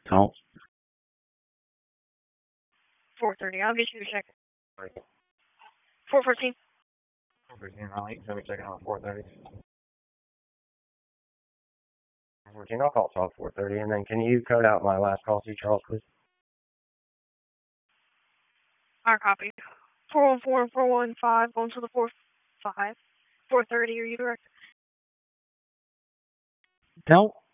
Don't. 4:30. I'll get you a check. 4:14. 4:14. I'll let you check out at 4:30. 4:14. I'll call Charles 4:30, and then can you code out my last call to Charles, please? Our copy. 414 and 415 going to the 45. 4:30. Are you correct? Don't.